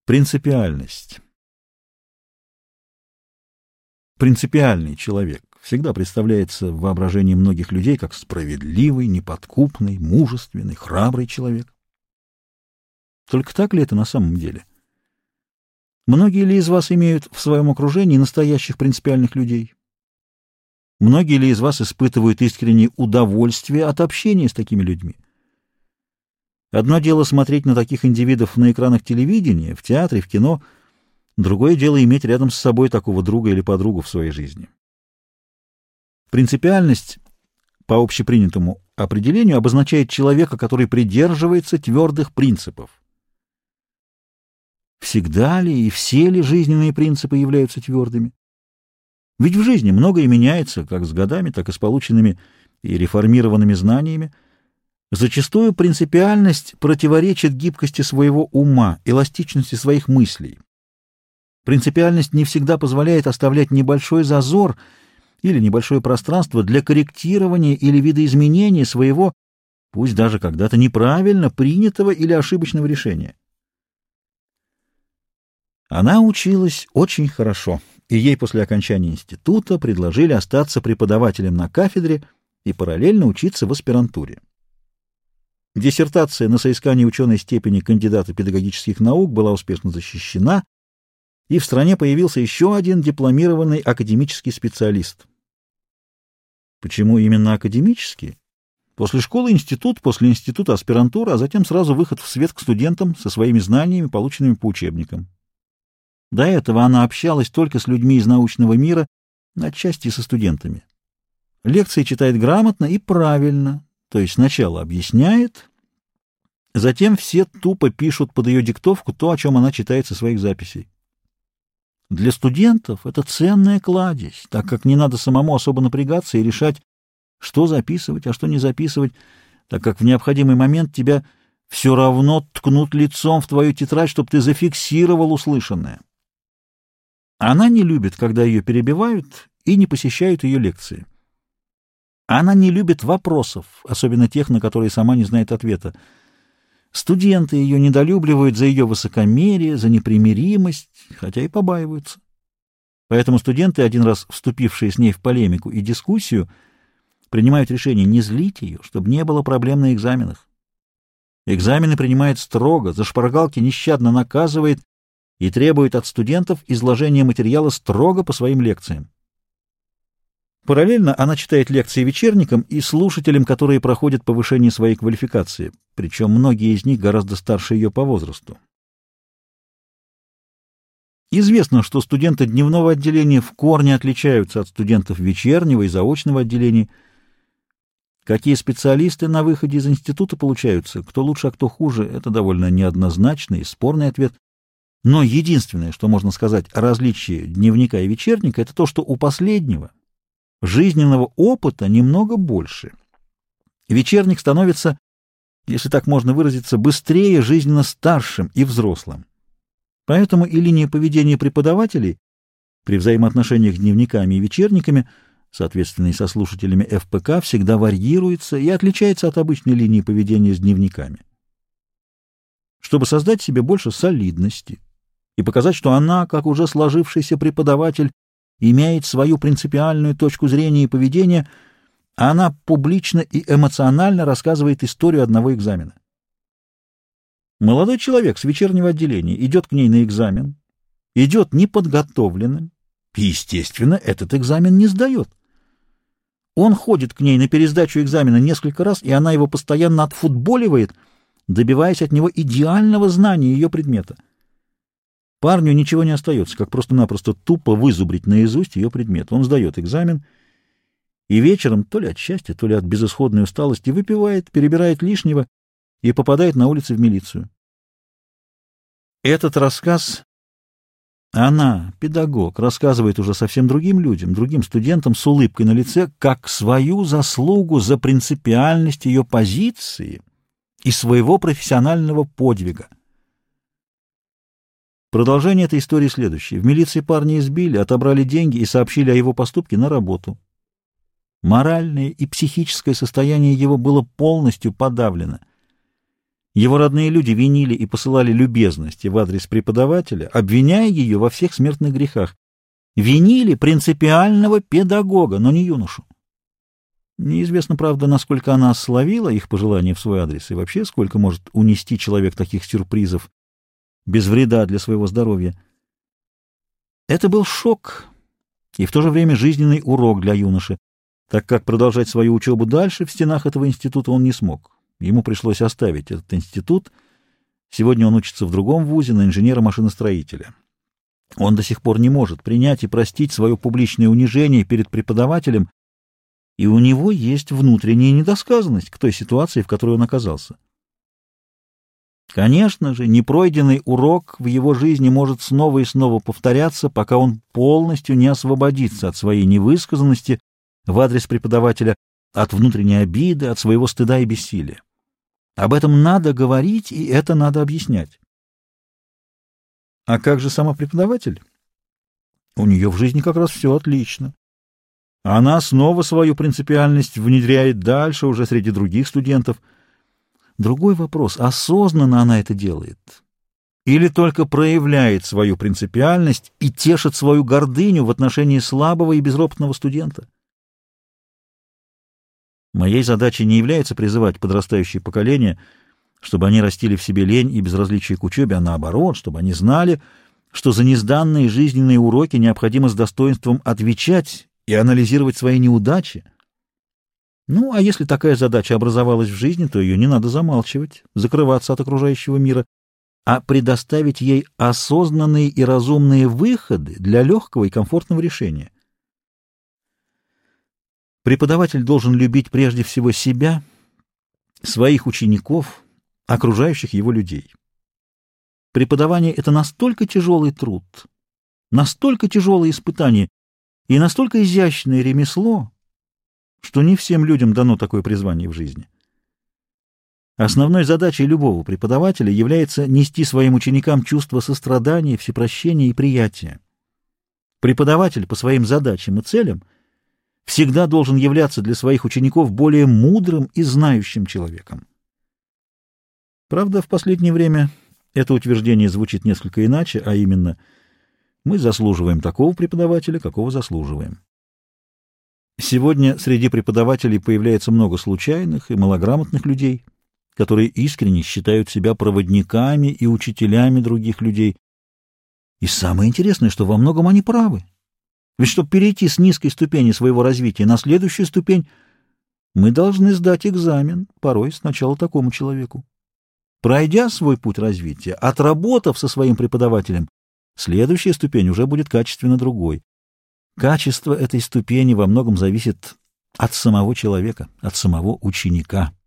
Принципиальность. Принципиальный человек всегда представляется в воображении многих людей как справедливый, неподкупный, мужественный, храбрый человек. Только так ли это на самом деле? Многие ли из вас имеют в своем окружении настоящих принципиальных людей? Многие ли из вас испытывают искреннее удовольствие от общения с такими людьми? Одно дело смотреть на таких индивидов на экранах телевидения, в театре, в кино, другое дело иметь рядом с собой такого друга или подругу в своей жизни. Принципиальность, по общепринятому определению, обозначает человека, который придерживается твердых принципов. Всегда ли и все ли жизненные принципы являются твердыми? Ведь в жизни многое меняется, как с годами, так и с полученными и реформированными знаниями. Зачастую принципиальность противоречит гибкости своего ума, эластичности своих мыслей. Принципиальность не всегда позволяет оставлять небольшой зазор или небольшое пространство для корректирования или видоизменения своего, пусть даже когда-то неправильно принятого или ошибочного решения. Она училась очень хорошо, и ей после окончания института предложили остаться преподавателем на кафедре и параллельно учиться в аспирантуре. Диссертация на соискание ученой степени кандидата педагогических наук была успешно защищена, и в стране появился еще один дипломированный академический специалист. Почему именно академический? После школы институт, после института аспирантура, а затем сразу выход в свет к студентам со своими знаниями, полученными по учебникам. До этого она общалась только с людьми из научного мира, отчасти со студентами. Лекции читает грамотно и правильно, то есть сначала объясняет, затем все тупо пишут под ее диктовку то, о чем она читает со своих записей. Для студентов это ценная кладезь, так как не надо самому особо напрягаться и решать, что записывать, а что не записывать, так как в необходимый момент тебя все равно ткнут лицом в твою тетрадь, чтобы ты зафиксировал услышанное. Она не любит, когда ее перебивают и не посещают ее лекции. Она не любит вопросов, особенно тех, на которые сама не знает ответа. Студенты ее недолюбливают за ее высокомерие, за непримиримость, хотя и побаиваются. Поэтому студенты, один раз вступившие с ней в полемику и дискуссию, принимают решение не злить ее, чтобы не было проблем на экзаменах. Экзамены принимает строго, за шпаргалки нещадно наказывает и требует от студентов изложения материала строго по своим лекциям. Параллельно она читает лекции вечерникам и слушателям, которые проходят повышение своей квалификации, причем многие из них гораздо старше ее по возрасту. Известно, что студенты дневного отделения в корне отличаются от студентов вечернего и заочного отделений. Какие специалисты на выходе из института получаются, кто лучше, а кто хуже, это довольно неоднозначный и спорный ответ. Но единственное, что можно сказать о различии дневника и вечерника, это то, что у последнего жизненного опыта немного больше. Вечерник становится, если так можно выразиться, быстрее жизненно старшим и взрослым. Поэтому и линия поведения преподавателей при взаимоотношениях с дневниками и вечерниками, соответственно, и со слушателями ФПК, всегда варьируется и отличается от обычной линии поведения с дневниками. Чтобы создать себе больше солидности и показать, что она, как уже сложившийся преподаватель, имеет свою принципиальную точку зрения и поведения, она публично и эмоционально рассказывает историю одного экзамена. Молодой человек с вечернего отделения идет к ней на экзамен, идет неподготовленным, и, естественно, этот экзамен не сдает. Он ходит к ней на пересдачу экзамена несколько раз, и она его постоянно отфутболивает, добиваясь от него идеального знания ее предмета. Парню ничего не остается, как просто-напросто тупо вызубрить наизусть ее предмет. Он сдает экзамен и вечером, то ли от счастья, то ли от безысходной усталости, выпивает, перебирает лишнего и попадает на улице в милицию. Этот рассказ она, педагог, рассказывает уже совсем другим людям, другим студентам с улыбкой на лице, как свою заслугу за принципиальность ее позиции и своего профессионального подвига. Продолжение этой истории следующее. В милиции парня избили, отобрали деньги и сообщили о его поступке на работу. Моральное и психическое состояние его было полностью подавлено. Его родные люди винили и посылали любезности в адрес преподавателя, обвиняя ее во всех смертных грехах. Винили принципиального педагога, но не юношу. Неизвестно, правда, насколько она ословила их пожелания в свой адрес и вообще сколько может унести человек таких сюрпризов без вреда для своего здоровья. Это был шок и в то же время жизненный урок для юноши, так как продолжать свою учебу дальше в стенах этого института он не смог. Ему пришлось оставить этот институт. Сегодня он учится в другом вузе на инженера-машиностроителя. Он до сих пор не может принять и простить свое публичное унижение перед преподавателем, и у него есть внутренняя недосказанность к той ситуации, в которой он оказался. Конечно же, непройденный урок в его жизни может снова и снова повторяться, пока он полностью не освободится от своей невысказанности в адрес преподавателя, от внутренней обиды, от своего стыда и бессилия. Об этом надо говорить, и это надо объяснять. А как же сама преподаватель? У нее в жизни как раз все отлично. Она снова свою принципиальность внедряет дальше, уже среди других студентов. Другой вопрос, осознанно она это делает? Или только проявляет свою принципиальность и тешит свою гордыню в отношении слабого и безропотного студента? Моей задачей не является призывать подрастающее поколение, чтобы они растили в себе лень и безразличие к учебе, а наоборот, чтобы они знали, что за несданные жизненные уроки необходимо с достоинством отвечать и анализировать свои неудачи. Ну, а если такая задача образовалась в жизни, то ее не надо замалчивать, закрываться от окружающего мира, а предоставить ей осознанные и разумные выходы для легкого и комфортного решения. Преподаватель должен любить прежде всего себя, своих учеников, окружающих его людей. Преподавание — это настолько тяжелый труд, настолько тяжелое испытание и настолько изящное ремесло, что не всем людям дано такое призвание в жизни. Основной задачей любого преподавателя является нести своим ученикам чувство сострадания, всепрощения и приятия. Преподаватель по своим задачам и целям всегда должен являться для своих учеников более мудрым и знающим человеком. Правда, в последнее время это утверждение звучит несколько иначе, а именно: мы заслуживаем такого преподавателя, какого заслуживаем. Сегодня среди преподавателей появляется много случайных и малограмотных людей, которые искренне считают себя проводниками и учителями других людей. И самое интересное, что во многом они правы. Ведь чтобы перейти с низкой ступени своего развития на следующую ступень, мы должны сдать экзамен, порой сначала такому человеку. Пройдя свой путь развития, отработав со своим преподавателем, следующая ступень уже будет качественно другой. Качество этой ступени во многом зависит от самого человека, от самого ученика.